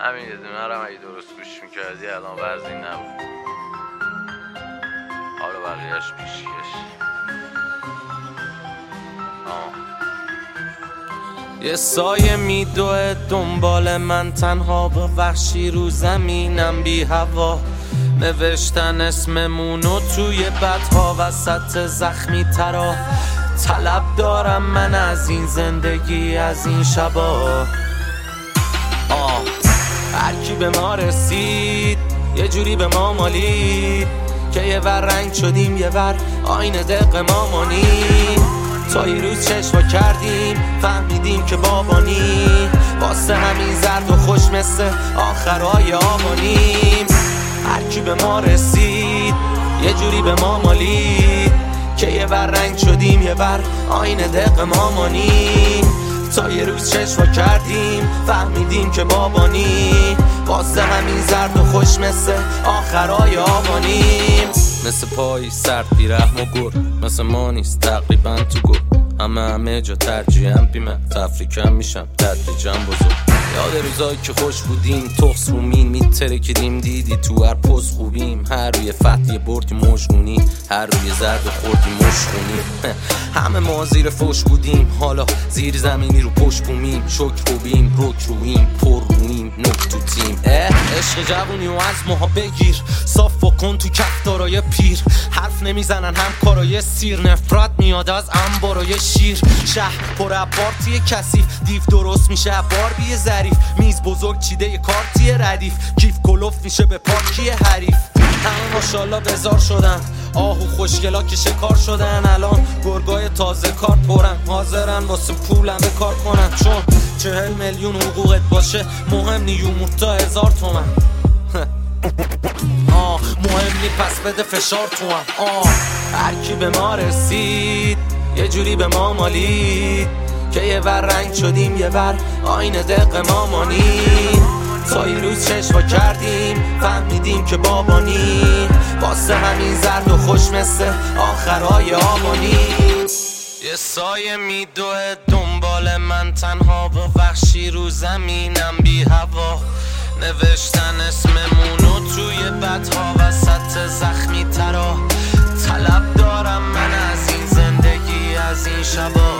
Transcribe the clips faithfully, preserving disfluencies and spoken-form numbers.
همین یه دونه رو هم اگه درست گوش میکردی الان وزنی نبود. حالا بقیهش پیشیش. یه سایه میدوه دنبال من تنها با وحشی رو زمینم بی هوا. نوشتن اسممونو توی بدها وسط زخمی ترا. طلب دارم من از این زندگی از این شبا. آه هر کی به ما رسید یه جوری به ما مالید که یه ور رنگ شدیم یه ور آینه دق ما مانیم. تا یه روز چشوا کردیم فهمیدیم که بابانی. واسه همین زرد و خوش مثل آخرای آبانیم. هر کی به ما رسید یه جوری به ما مالید که یه ور رنگ شدیم یه ور آینه دق ما مانیم. تا یه روز چشوا کردیم فهمیدیم که بابانی. واسه همین زرد و خوش مثل آخرای آبانیم. مثل پای سرد بی رحم و گر مثل ما نیست تقریبا تو گر. همه همه جا ترجیحم بیمه تفریکم میشم تدریجم بزرگ. یاد روزایی که خوش بودیم تخص رومین میترکیدیم دیدی تو هر پست خوبیم. هر روی فتحی بردی مجنونی هر روی زرد خوردی مشخونی. همه ما زیر فوش بودیم حالا زیر زمینی رو پشت بومیم. شک خوبیم رک رویم پر رویم نک تو تیم. عشق جوونی و از ماها بگیر صاف بکن تو کفتارای پیر. حرف نمیزنن هم کارای سیر نفرت میاد از انبارای شیر. شهر پر پارتی کثیف دیو درست میشه باربی ظریف. میز بزرگ چیده یه کارتی ردیف کیف کلوف میشه به پارکی حریف. همه ماشالله بزار شدن آهو خوشگلا که شکار شدن. الان گرگای تازه کار پرن حاضرن واسه پولم به کار کنن. چون چهل میلیون حقوقت باشه مهم نیومو تا هزار تومن. آه مهم نی پس بده فشار تو هم. آه هر کی به ما رسید یه جوری به ما مالید که یه ور رنگ شدیم یه ور آینه دق ما مانیم. تا یه روز چشوا کردیم فهمیدیم که بابانی. واسه همین زرد و خوش مثل آخرای آبانیم. یه سایه میدوه دنبال من تنها با وحشی رو زمینم بی هوا. نوشتن اسممونو توی بدها وسط زخمی ترا. طلب دارم من از این زندگی از این شبا.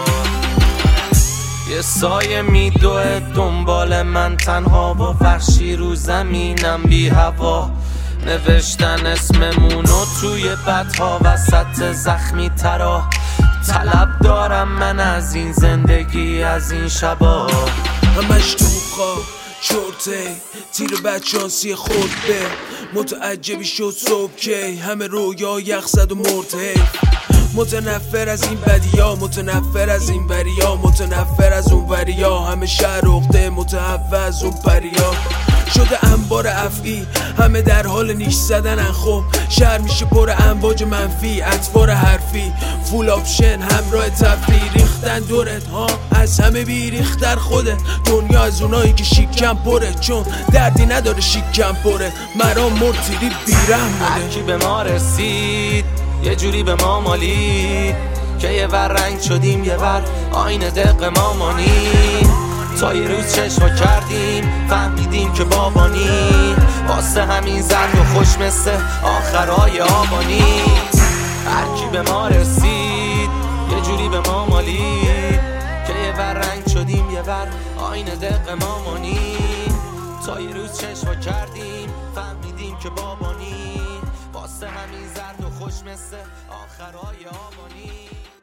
یه سایه میدوه دنبال من تنها با وحشی رو زمینم بی هوا. نوشتن اسممونو توی بدها وسط زخمی ترا. طلب دارم من از این زندگی از این شبا. همش تو خواب چورته تیر بدشانسی خود به متعجبی شد صبح کی. همه رویا یخ زد و مرد. متنفر از این بدیا متنفر از این بریا متنفر از اون وریا. همه شهر اخته متحول از اون پریا. شده انبار افعی همه در حال نیش زدنن. خب شهر میشه پر امواج منفی اطوار حرفی. فول آپشن همراه تفریح ریختن دورت ها از همه بیریختر خودت. دنیا از اونایی که شیکم پره چون دردی نداره شیکم پره. مرام مرتیری بیرم بوده. هر کی به ما رسید یه جوری به ما مالید که یه ور رنگ شدیم یه ور آینه دق ما مانیم. تا یه روز چشوا کردیم فهمیدیم که بابانی. واسه همین زرد و خوش مثل آخرای آبانی. هر کی به ما رسید یه جوری به ما مالید که یه ور رنگ شدیم یه ور آینه دق ما مانیم. تا یه روز چشوا کردیم فهمیدیم که بابانی. واسه همین زرد و خوش مثل آخرای آبانی.